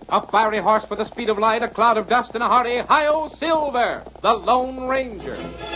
A fiery horse with the speed of light, a cloud of dust, and a hearty Hi-Yo Silver, the Lone Ranger.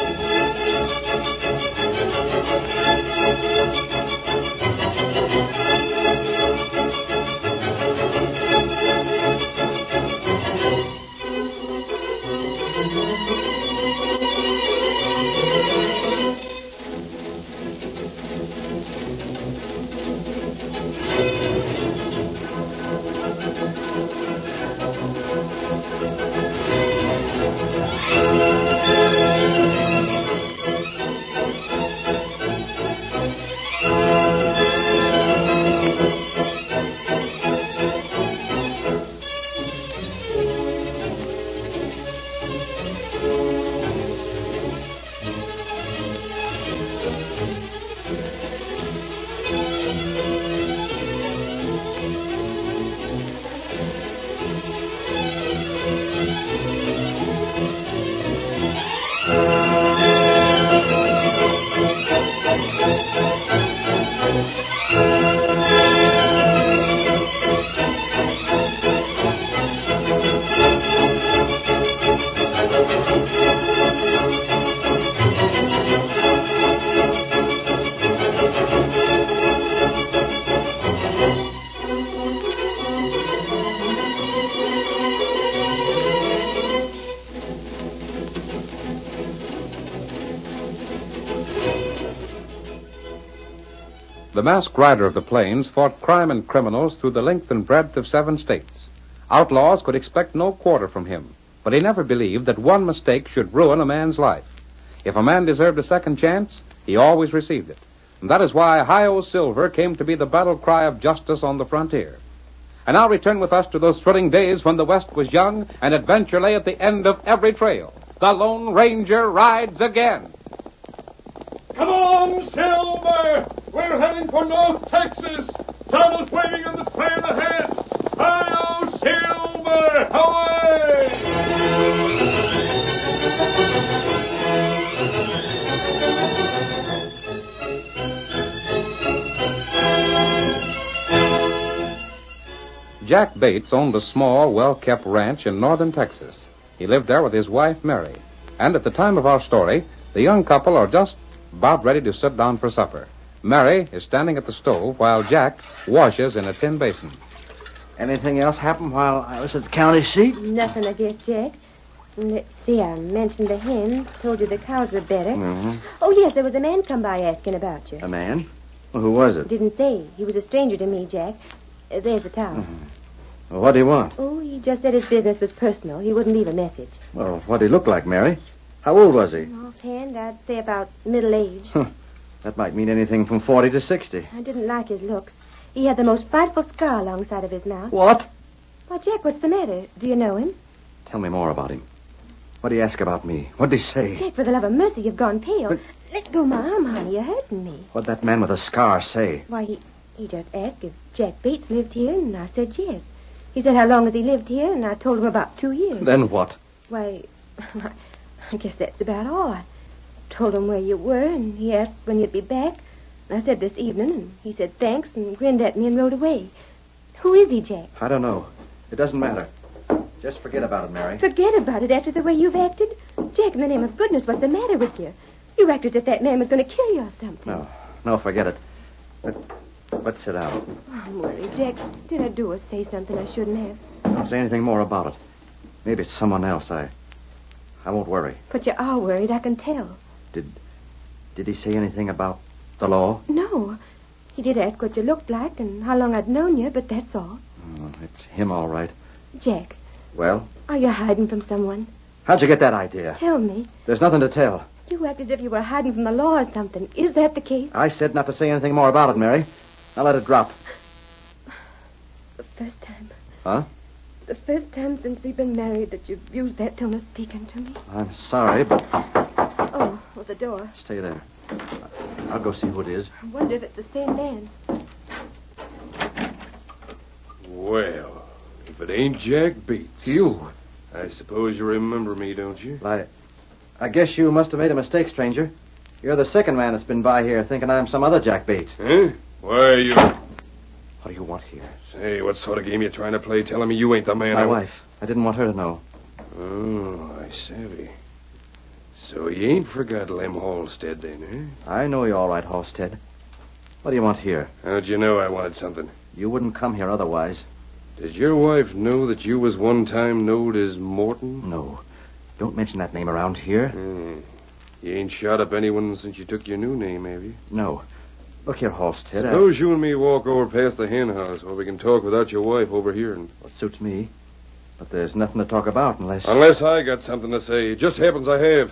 The masked rider of the plains fought crime and criminals through the length and breadth of 7 states. Outlaws could expect no quarter from him, but he never believed that one mistake should ruin a man's life. If a man deserved a second chance, he always received it. And that is why Hi-Yo Silver came to be the battle cry of justice on the frontier. And now return with us to those thrilling days when the West was young and adventure lay at the end of every trail. The Lone Ranger rides again. Come on, Silver! We're heading for North Texas. Tonto's waiting on the trail ahead. Hi-Yo, Silver! Away! Jack Bates owned a small, well-kept ranch in northern Texas. He lived there with his wife, Mary. And at the time of our story, the young couple are just about ready to sit down for supper. Mary is standing at the stove while Jack washes in a tin basin. Anything else happen while I was at the county seat? Nothing, I guess, Jack. Let's see, I mentioned the hens, told you the cows were better. Mm-hmm. Oh, yes, there was a man come by asking about you. A man? Well, who was it? Didn't say. He was a stranger to me, Jack. There's the towel. Mm-hmm. Well, what do you want? Oh, he just said his business was personal. He wouldn't leave a message. Well, what did he look like, Mary? How old was he? Offhand, I'd say about middle age. That might mean anything from 40 to 60. I didn't like his looks. He had the most frightful scar alongside of his mouth. What? Why, Jack, what's the matter? Do you know him? Tell me more about him. What did he ask about me? What did he say? Jack, for the love of mercy, you've gone pale. But... Let go my arm, honey. You're hurting me. What'd that man with a scar say? Why, he just asked if Jack Bates lived here, and I said yes. He said how long has he lived here, and I told him about 2 years. Then what? Why, I guess that's about all. I told him where you were, and he asked when you'd be back. I said this evening, and he said thanks and grinned at me and rode away. Who is he, Jack? I don't know. It doesn't matter. Just forget about it, Mary. Forget about it after the way you've acted? Jack, in the name of goodness, what's the matter with you? You act as if that man was going to kill you or something. No, forget it. Let's sit down. I'm worried, Jack. Did I do or say something I shouldn't have? Don't say anything more about it. Maybe it's someone else. I won't worry. But you are worried, I can tell. Did he say anything about the law? No. He did ask what you looked like and how long I'd known you, but that's all. Oh, it's him, all right. Jack. Well? Are you hiding from someone? How'd you get that idea? Tell me. There's nothing to tell. You act as if you were hiding from the law or something. Is that the case? I said not to say anything more about it, Mary. Now let it drop. The first time. Huh? The first time since we've been married that you've used that tone of speaking to me. I'm sorry, but... Oh, the door. Stay there. I'll go see who it is. I wonder if it's the same man. Well, if it ain't Jack Bates. You? I suppose you remember me, don't you? I guess you must have made a mistake, stranger. You're the second man that's been by here thinking I'm some other Jack Bates. Huh? Why, you... What do you want here? Say, what sort of game you trying to play telling me you ain't the man? My wife. I didn't want her to know. Oh, I savvy. So you ain't forgot Lem Halstead then, eh? I know you all right, Halstead. What do you want here? How'd you know I wanted something? You wouldn't come here otherwise. Did your wife know that you was one time knowed as Morton? No. Don't mention that name around here. You ain't shot up anyone since you took your new name, have you? No. Look here, Halstead. Suppose you and me walk over past the hen house where we can talk without your wife overhearing. Well, suits me. But there's nothing to talk about unless... Unless I got something to say. It just happens I have.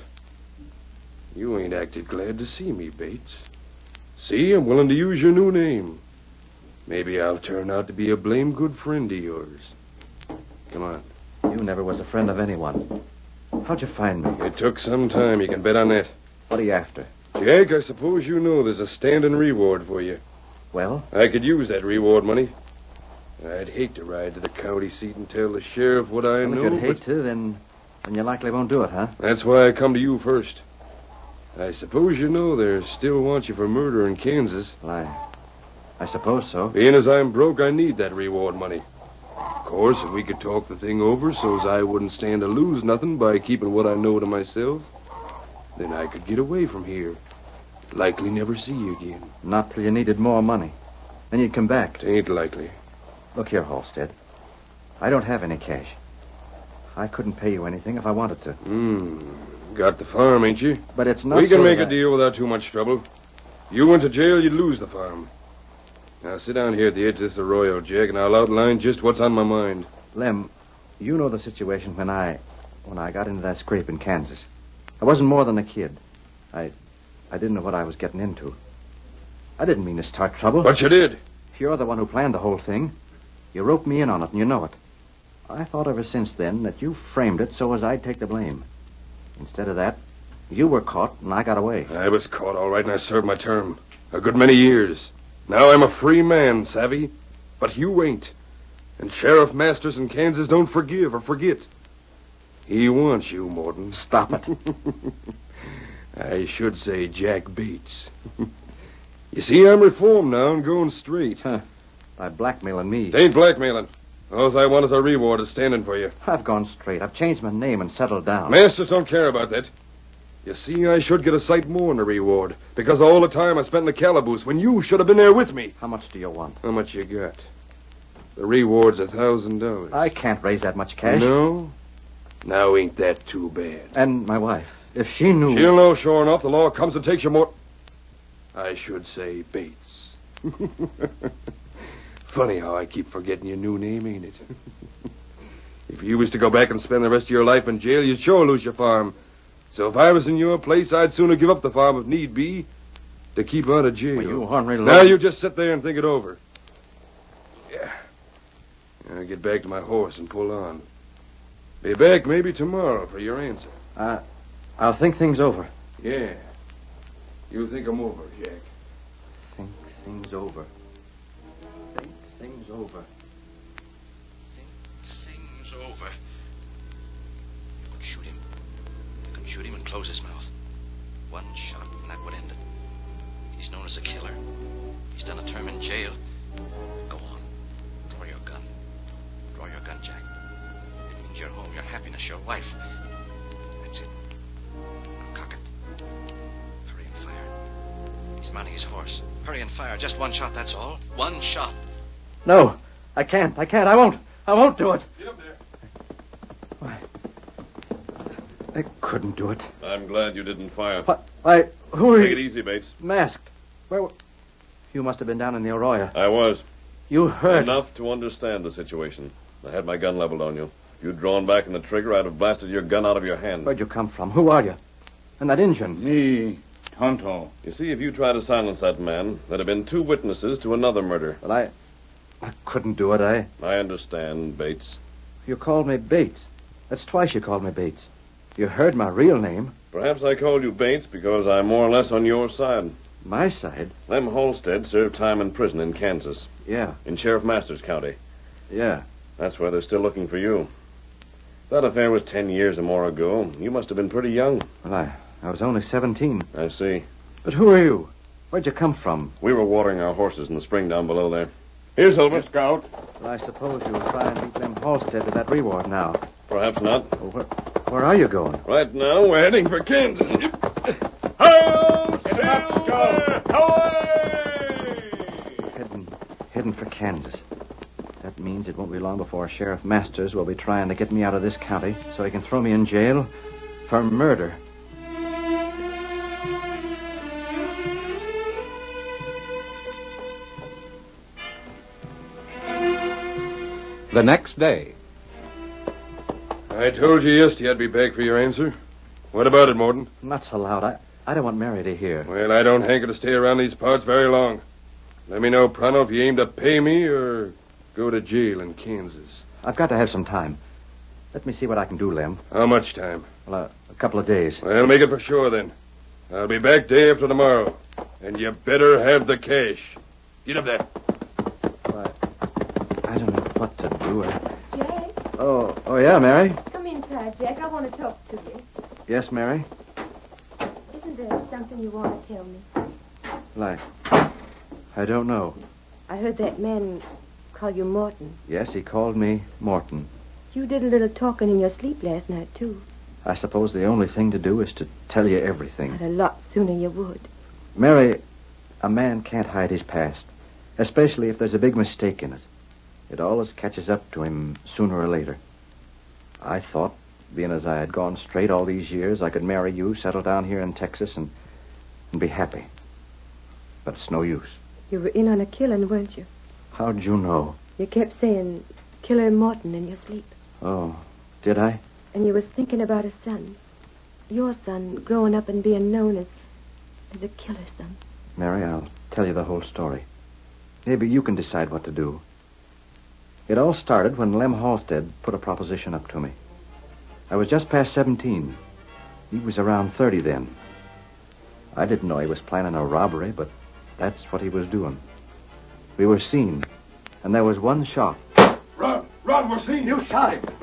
You ain't acted glad to see me, Bates. See, I'm willing to use your new name. Maybe I'll turn out to be a blame good friend of yours. Come on. You never was a friend of anyone. How'd you find me? It took some time, you can bet on that. What are you after? Jack, I suppose you know there's a standing reward for you. Well? I could use that reward money. I'd hate to ride to the county seat and tell the sheriff what I know. If you'd hate to, then you likely won't do it, huh? That's why I come to you first. I suppose you know they still want you for murder in Kansas. Well, I suppose so. Being as I'm broke, I need that reward money. Of course, if we could talk the thing over so's I wouldn't stand to lose nothing by keeping what I know to myself, then I could get away from here. Likely never see you again. Not till you needed more money. Then you'd come back. It ain't likely. Look here, Halstead. I don't have any cash. I couldn't pay you anything if I wanted to. Got the farm, ain't you? But it's not We can so make that a deal without too much trouble. You went to jail, you'd lose the farm. Now sit down here at the edge of this arroyo, Jack, and I'll outline just what's on my mind. Lem, you know the situation when I got into that scrape in Kansas. I wasn't more than a kid. I didn't know what I was getting into. I didn't mean to start trouble. But you did. You're the one who planned the whole thing. You roped me in on it, and you know it. I thought ever since then that you framed it so as I'd take the blame. Instead of that, you were caught, and I got away. I was caught, all right, and I served my term. A good many years. Now I'm a free man, savvy? But you ain't. And Sheriff Masters in Kansas don't forgive or forget. He wants you, Morton. Stop it. I should say Jack Bates. You see, I'm reformed now and going straight. By blackmailing me. It ain't blackmailing. All I want is a reward of standing for you. I've gone straight. I've changed my name and settled down. Masters don't care about that. You see, I should get a sight more than a reward, because of all the time I spent in the calaboose when you should have been there with me. How much do you want? How much you got? The reward's $1,000. I can't raise that much cash. No? Now ain't that too bad? And my wife, if she knew... She'll know, sure enough. The law comes and takes you more... I should say Bates. Funny how I keep forgetting your new name, ain't it? If you was to go back and spend the rest of your life in jail, you'd sure lose your farm. So if I was in your place, I'd sooner give up the farm if need be to keep out of jail. Well, you ornery Now lord. you just sit there and think it over. Yeah. I'll get back to my horse and pull on. Be back maybe tomorrow for your answer. I'll think things over. Yeah. You think 'em over, Jack. Think things over. Think things over. Think things over. You can shoot him. You can shoot him and close his mouth. One shot, and that would end it. He's known as a killer. He's done a term in jail. Go on. Draw your gun. Draw your gun, Jack. It means your home, your happiness, your wife. That's it. Now cock it. Hurry and fire. He's mounting his horse. Hurry and fire. Just one shot, that's all. One shot. No, I can't. I won't. I won't do it. Get up there. Why? I couldn't do it. I'm glad you didn't fire. Why, who are you? Take it easy, Bates. Masked. Where? You must have been down in the arroyo. I was. You heard. Enough to understand the situation. I had my gun leveled on you. If you'd drawn back on the trigger, I'd have blasted your gun out of your hand. Where'd you come from? Who are you? And that Injun? Me, Tonto. You see, if you tried to silence that man, there'd have been 2 witnesses to another murder. Well, I couldn't do it. I understand, Bates. You called me Bates. That's twice you called me Bates. You heard my real name. Perhaps I called you Bates because I'm more or less on your side. My side? Lem Halstead served time in prison in Kansas, Yeah. in Sheriff Masters County. Yeah. That's where they're still looking for you. That affair was 10 years or more ago. You must have been pretty young. Well, I was only 17. I see. But who are you? Where'd you come from? We were watering our horses in the spring down below there. Here, Silver. Scout. Well, I suppose you'll try and beat Lem Halstead to that reward now. Perhaps not. Well, where are you going? Right now, we're heading for Kansas. Hi-yo, Silver! Heading for Kansas. That means it won't be long before Sheriff Masters will be trying to get me out of this county so he can throw me in jail for murder. The next day. I told you yesterday I'd be back for your answer. What about it, Morton? Not so loud. I don't want Mary to hear. Well, I don't hanker to stay around these parts very long. Let me know pronto if you aim to pay me or go to jail in Kansas. I've got to have some time. Let me see what I can do, Lem. How much time? Well, a couple of days. Well, make it for sure then. I'll be back day after tomorrow. And you better have the cash. Get up there. I don't know what to do. Jack, Oh, yeah, Mary? come inside, Jack. I want to talk to you. Yes, Mary? Isn't there something you want to tell me? Like, I don't know. I heard that man call you Morton. Yes, he called me Morton. You did a little talking in your sleep last night, too. I suppose the only thing to do is to tell you everything. But a lot sooner you would. Mary, a man can't hide his past, especially if there's a big mistake in it. It always catches up to him sooner or later. I thought, being as I had gone straight all these years, I could marry you, settle down here in Texas, and be happy. But it's no use. You were in on a killing, weren't you? How'd you know? You kept saying Killer Morton in your sleep. Oh, did I? And you was thinking about a son. Your son growing up and being known as a killer son. Mary, I'll tell you the whole story. Maybe you can decide what to do. It all started when Lem Halstead put a proposition up to me. I was just past 17. He was around 30 then. I didn't know he was planning a robbery, but that's what he was doing. We were seen, and there was one shot. Run, we're seen. You shot him.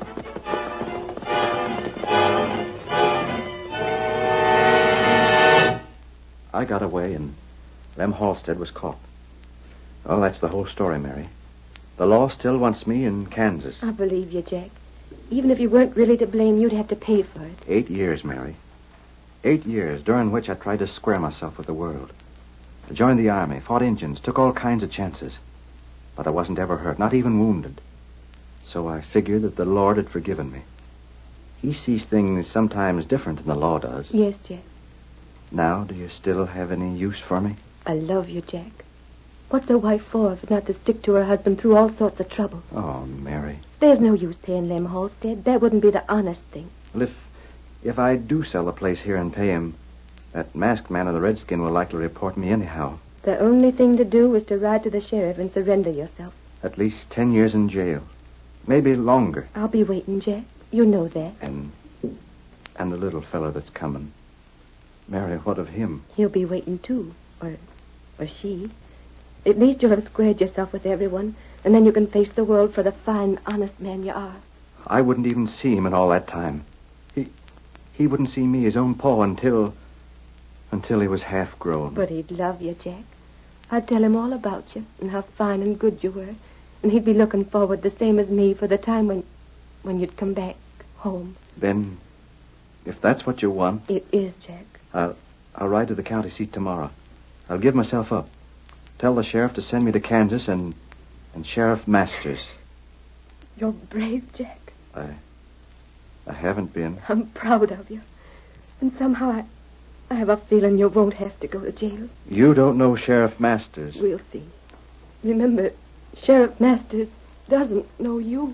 I got away, and Lem Halstead was caught. Well, that's the whole story, Mary. The law still wants me in Kansas. I believe you, Jack. Even if you weren't really to blame, you'd have to pay for it. 8 years, Mary. 8 years, during which I tried to square myself with the world. I joined the army, fought Indians, took all kinds of chances. But I wasn't ever hurt, not even wounded. So I figured that the Lord had forgiven me. He sees things sometimes different than the law does. Yes, Jack. Now, do you still have any use for me? I love you, Jack. What's a wife for if not to stick to her husband through all sorts of trouble? Oh, Mary. There's no use paying Lem Halstead. That wouldn't be the honest thing. Well, if I do sell the place here and pay him, that masked man of the Redskin will likely report me anyhow. The only thing to do is to ride to the sheriff and surrender yourself. At least 10 years in jail. Maybe longer. I'll be waiting, Jack. You know that. And the little fellow that's coming. Mary, what of him? He'll be waiting, too. Or she. At least you'll have squared yourself with everyone, and then you can face the world for the fine, honest man you are. I wouldn't even see him in all that time. He wouldn't see me, his own paw, until he was half grown. But he'd love you, Jack. I'd tell him all about you and how fine and good you were, and he'd be looking forward the same as me for the time when you'd come back home. Then, if that's what you want... It is, Jack. I'll ride to the county seat tomorrow. I'll give myself up. Tell the sheriff to send me to Kansas and Sheriff Masters. You're brave, Jack. I haven't been. I'm proud of you. And somehow I have a feeling you won't have to go to jail. You don't know Sheriff Masters. We'll see. Remember, Sheriff Masters doesn't know you.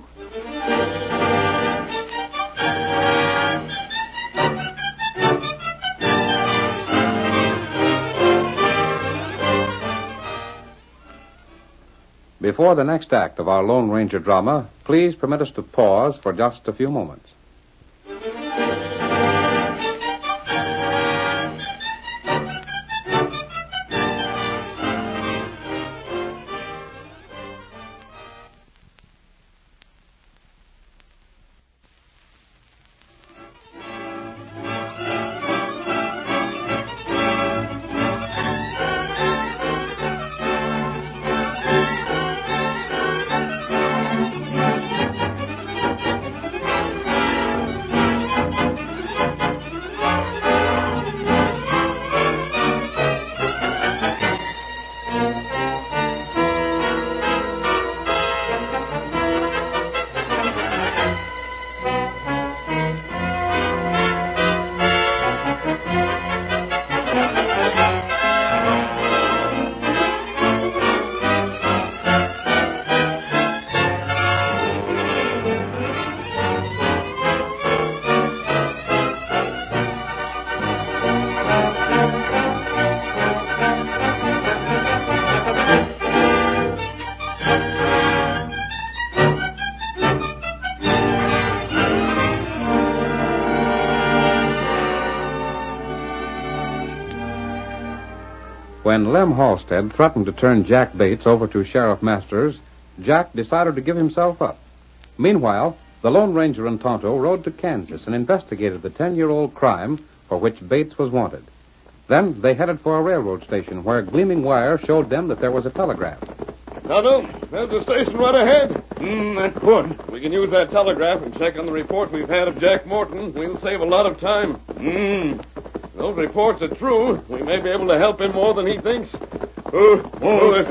Before the next act of our Lone Ranger drama, please permit us to pause for just a few moments. When Lem Halstead threatened to turn Jack Bates over to Sheriff Masters, Jack decided to give himself up. Meanwhile, the Lone Ranger and Tonto rode to Kansas and investigated the 10-year-old crime for which Bates was wanted. Then they headed for a railroad station where gleaming wire showed them that there was a telegraph. Tonto, there's a station right ahead. That could. We can use that telegraph and check on the report we've had of Jack Morton. We'll save a lot of time. Those reports are true. We may be able to help him more than he thinks. There's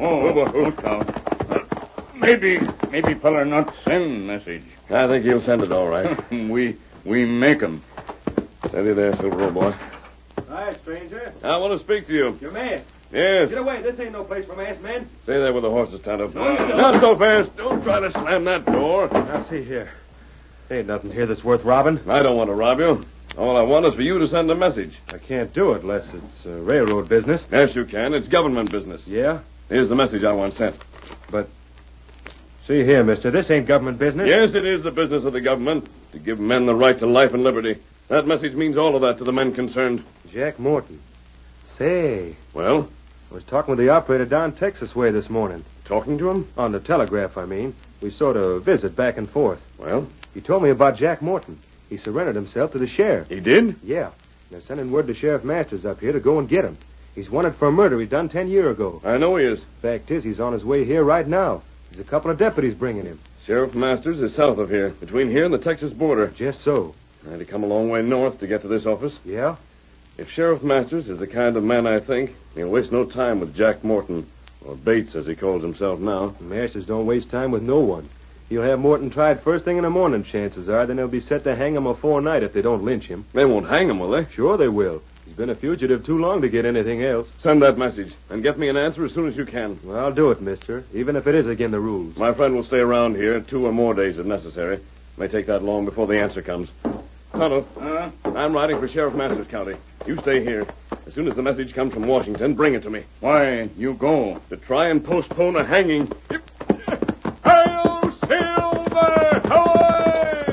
Maybe feller not send message. I think he'll send it all right. we make 'em. Steady there, Silver, old boy. Hi, stranger. I want to speak to you. You're masked. Yes. Get away. This ain't no place for masked men. Stay there with the horses, Tonto. No, you don't. Not so fast. Don't try to slam that door. Now, see here. Ain't nothing here that's worth robbing. I don't want to rob you. All I want is for you to send a message. I can't do it unless it's railroad business. Yes, you can. It's government business. Yeah? Here's the message I want sent. But, see here, mister, this ain't government business. Yes, it is the business of the government to give men the right to life and liberty. That message means all of that to the men concerned. Jack Morton. Say, Well, I was talking with the operator down Texas way this morning. talking to him? On the telegraph, I mean. We sort of visit back and forth. Well, He told me about Jack Morton. He surrendered himself to the sheriff. he did? Yeah. They're sending word to Sheriff Masters up here to go and get him. He's wanted for a murder he done 10 years ago. I know he is. Fact is, he's on his way here right now. There's a couple of deputies bringing him. Sheriff Masters is south of here, between here and the Texas border. Just so. I had to come a long way north to get to this office. Yeah? If Sheriff Masters is the kind of man I think, he'll waste no time with Jack Morton, or Bates, as he calls himself now. Masters don't waste time with no one. He'll have Morton tried first thing in the morning, chances are. Then they'll be set to hang him afore night if they don't lynch him. They won't hang him, will they? Sure they will. He's been a fugitive too long to get anything else. Send that message, and get me an answer as soon as you can. Well, I'll do it, mister, even if it is against the rules. My friend will stay around here 2 or more days if necessary. May take that long before the answer comes. Tonto, I'm riding for Sheriff Masters County. You stay here. As soon as the message comes from Washington, bring it to me. Why, you go. To try and postpone a hanging. Hail, Silver! Away!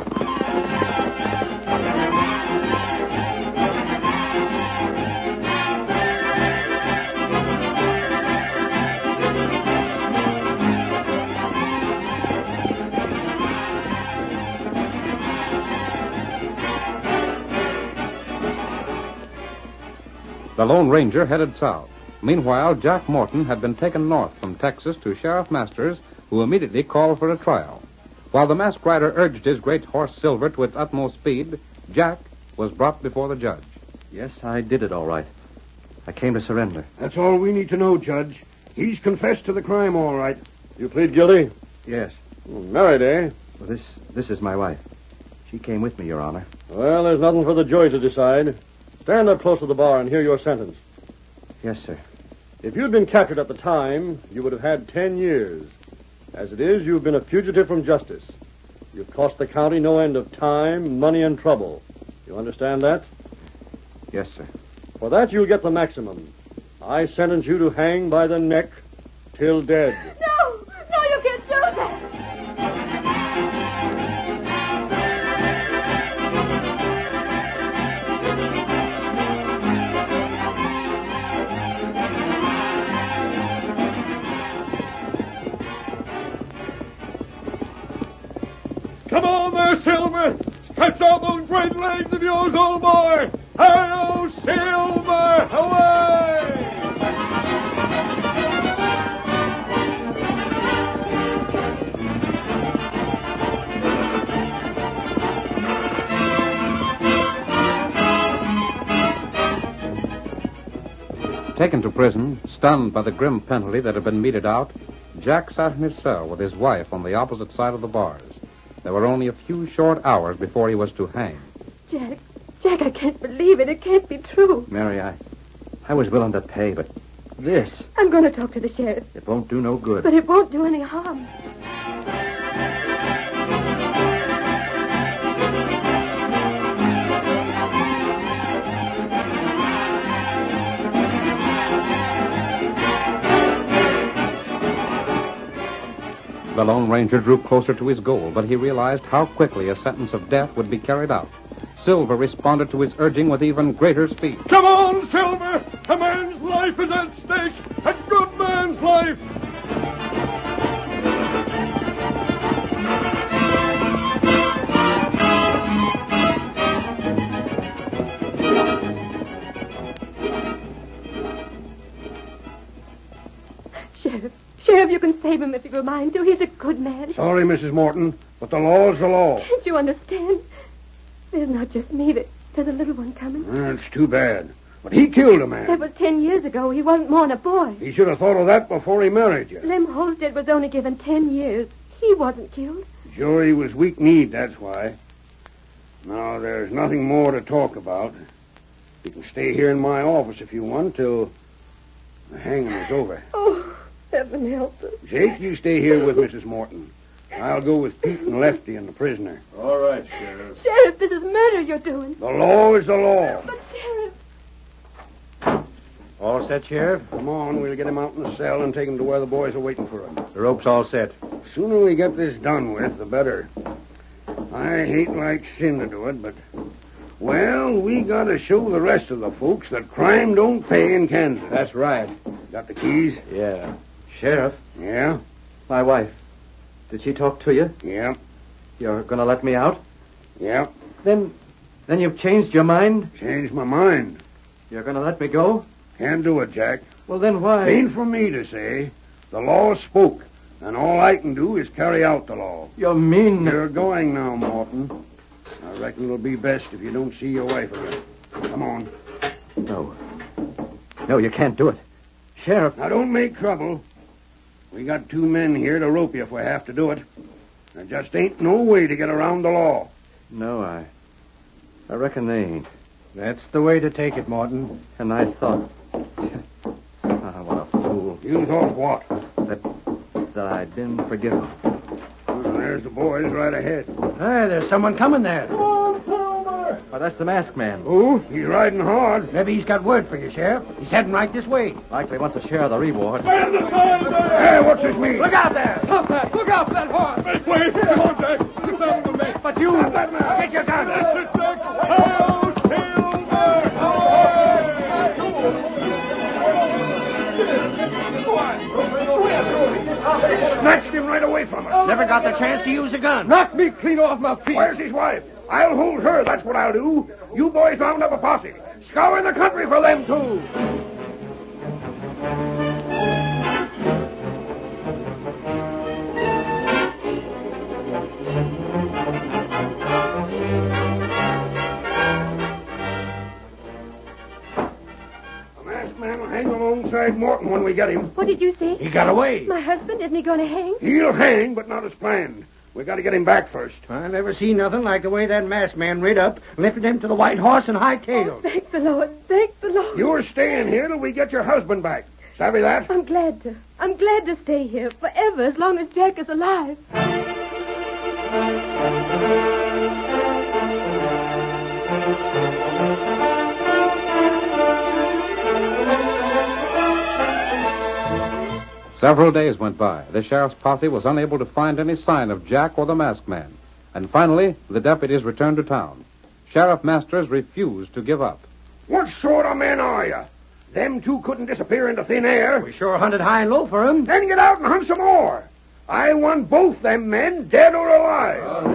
The Lone Ranger headed south. Meanwhile, Jack Morton had been taken north from Texas to Sheriff Masters, who immediately called for a trial. While the masked rider urged his great horse Silver to its utmost speed, Jack was brought before the judge. Yes, I did it all right. I came to surrender. That's all we need to know, Judge. He's confessed to the crime, all right. You plead guilty? Yes. Married, eh? Well, this is my wife. She came with me, Your Honor. Well, there's nothing for the jury to decide. Stand up close to the bar and hear your sentence. Yes, sir. If you'd been captured at the time, you would have had 10 years. As it is, you've been a fugitive from justice. You've cost the county no end of time, money, and trouble. You understand that? Yes, sir. For that, you'll get the maximum. I sentence you to hang by the neck till dead. No! No, you can't do that! Come on there, Silver! Stretch out those great legs of yours, old boy! Hi-yo, Silver! Away! Taken to prison, stunned by the grim penalty that had been meted out, Jack sat in his cell with his wife on the opposite side of the bars. There were only a few short hours before he was to hang. Jack, I can't believe it. It can't be true. Mary, I was willing to pay, but this, I'm going to talk to the sheriff, it won't do no good. but it won't do any harm. The Lone Ranger drew closer to his goal, but he realized how quickly a sentence of death would be carried out. Silver responded to his urging with even greater speed. Come on, Silver! Come on! man's life is at stake. A good man's life. Sheriff, you can save him if you're mind to. He's a good man. Sorry, Mrs. Morton, but the law's the law. Can't you understand? There's not just me. There's a little one coming. That's too bad. But he killed a man. That was 10 years ago. He wasn't more than a boy. He should have thought of that before he married you. Lem Holstead was only given 10 years. He wasn't killed. Sure, he was weak-kneed, that's why. Now, there's nothing more to talk about. You can stay here in my office if you want till the hanging is over. Oh, heaven help us. Jake, you stay here with Mrs. Morton. I'll go with Pete and Lefty and the prisoner. All right, Sheriff. Sheriff, this is murder you're doing. The law is the law. But, Sheriff... All set, Sheriff? Come on, we'll get him out in the cell and take him to where the boys are waiting for him. The rope's all set. The sooner we get this done with, the better. I hate like sin to do it, but... Well, we gotta show the rest of the folks that crime don't pay in Kansas. That's right. Got the keys? Yeah. Sheriff, Yeah? my wife. Did she talk to you? Yeah. You're going to let me out? Yeah. Then you've changed your mind? Changed my mind. You're going to let me go? Can't do it, Jack. Well, then why? Ain't for me to say. The law spoke, and all I can do is carry out the law. You mean... You're going now, Morton. I reckon it'll be best if you don't see your wife again. Come on. No. No, you can't do it. Sheriff... Now, don't make trouble. We got 2 men here to rope you if we have to do it. There just ain't no way to get around the law. No, I reckon they ain't. That's the way to take it, Morton. And I thought... what a fool. You thought what? That I'd been forgiven. Well, there's the boys right ahead. Hey, there's someone coming there. Oh, that's the masked man. Who? He's riding hard. Maybe he's got word for you, Sheriff. He's heading right this way. Likely wants to share the reward. Hey, what's this mean? Look out there! Stop that! Look out for that horse! Make way! Come on, Jack! Sit down with me. But you... Stop that man. Get your gun! That's it, Jack! Hail, Snatched him right away from us. Never got the chance to use a gun. Knocked me clean off my feet. Where's his wife? I'll hold her, that's what I'll do. You boys round up a posse. Scour the country for them, too. The masked man will hang alongside Morton when we get him. What did you say? He got away. My husband, isn't he going to hang? He'll hang, but not as planned. We got to get him back first. I never seen nothing like the way that masked man rid up, lifted him to the White Horse and hightailed. Oh, thank the Lord. Thank the Lord. You're staying here till we get your husband back. Savvy that? I'm glad to. I'm glad to stay here forever as long as Jack is alive. Several days went by. The sheriff's posse was unable to find any sign of Jack or the masked man. And finally, the deputies returned to town. Sheriff Masters refused to give up. What sort of men are you? Them 2 couldn't disappear into thin air. We sure hunted high and low for him. Then get out and hunt some more. I want both them men, dead or alive.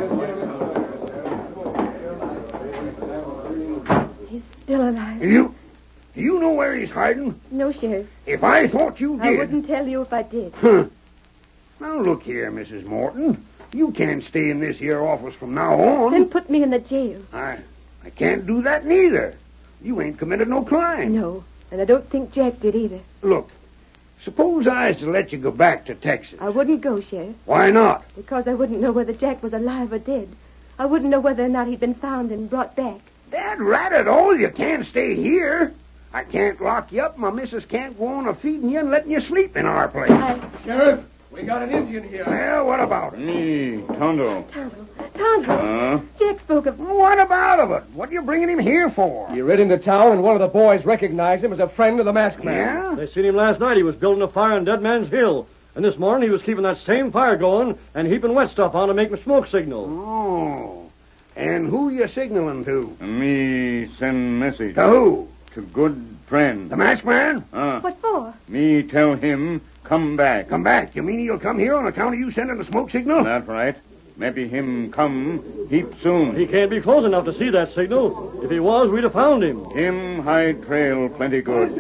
He's still alive. Do you know where he's hiding? No, Sheriff. If I thought you did... I wouldn't tell you if I did. Now, look here, Mrs. Morton. You can't stay in this here office from now on. Then put me in the jail. I can't do that neither. You ain't committed no crime. No, and I don't think Jack did either. Look, suppose I was to let you go back to Texas. I wouldn't go, Sheriff. Why not? Because I wouldn't know whether Jack was alive or dead. I wouldn't know whether or not he'd been found and brought back. Dad, rat it all, you can't stay here. I can't lock you up. My missus can't go on feeding you and letting you sleep in our place. Sheriff, we got an Indian here. Well, what about it? Me, Tonto. Tonto. Jack spoke of... What about it? What are you bringing him here for? He rid into town, and one of the boys recognized him as a friend of the masked man. Yeah? They seen him last night. He was building a fire on Dead Man's Hill. And this morning he was keeping that same fire going and heaping wet stuff on to make a smoke signal. Oh. And who you signaling to? Me send message. To who? to good friend. The masked man? What for? Me tell him, come back. Come back. You mean he'll come here on account of you sending the smoke signal? That's right. Maybe him come heap soon. He can't be close enough to see that signal. If he was, we'd have found him. Him hide trail plenty good.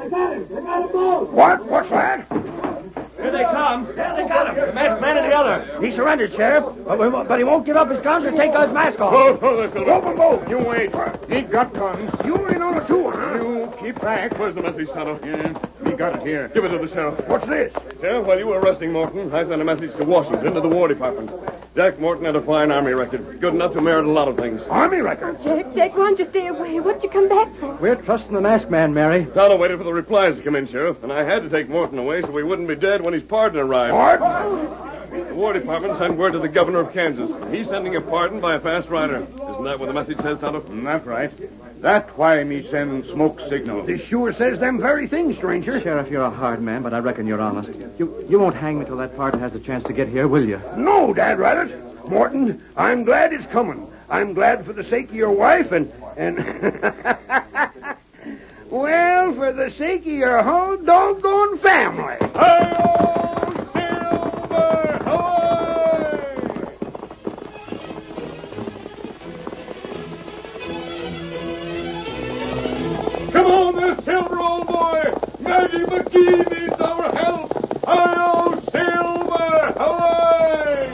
What? What's that? Here they come. There they got him. The masked man and the other. He surrendered, Sheriff, but he won't give up his guns or take his mask off. Hold there, Silver. Open both. You wait. He got guns. You only know the two, huh? You keep back. Where's the message, Tonto? Yeah, he got it here. Give it to the sheriff. What's this? Sheriff, while you were arresting Morton, I sent a message to Washington, to the War Department. Jack Morton had a fine Army record. Good enough to merit a lot of things. Army record? Jack, why don't you stay away? What'd you come back for? We're trusting the masked man, Mary. Tonto waited for the replies to come in, Sheriff, and I had to take Morton away so he wouldn't be dead when his pardon arrived. What? The War Department sent word to the governor of Kansas. He's sending a pardon by a fast rider. Isn't that what the message says, Tonto? That's right. That's why me send smoke signal. This sure says them very things, stranger. Sheriff, you're a hard man, but I reckon you're honest. You won't hang me till that pardon has a chance to get here, will you? No, Dad Rabbit. Morton, I'm glad it's coming. I'm glad for the sake of your wife and... well, for the sake of your whole doggone family. Hi-yo, Silver! Away! Come on there, Silver, old boy! Maggie McGee needs our help! Hi-yo, Silver! Away!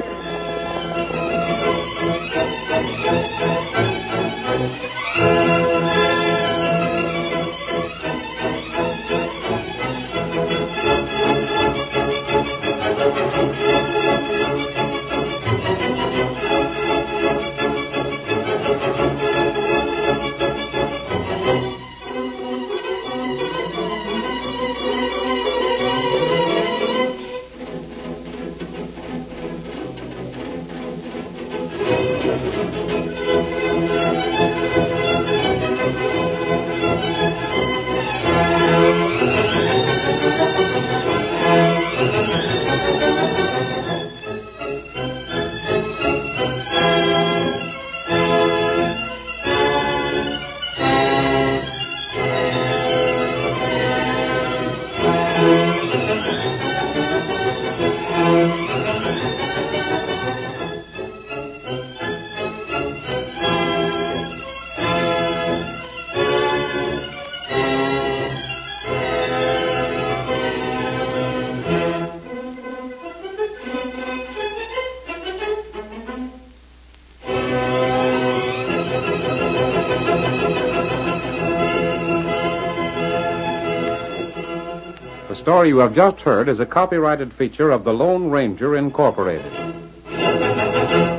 The story you have just heard is a copyrighted feature of the Lone Ranger Incorporated.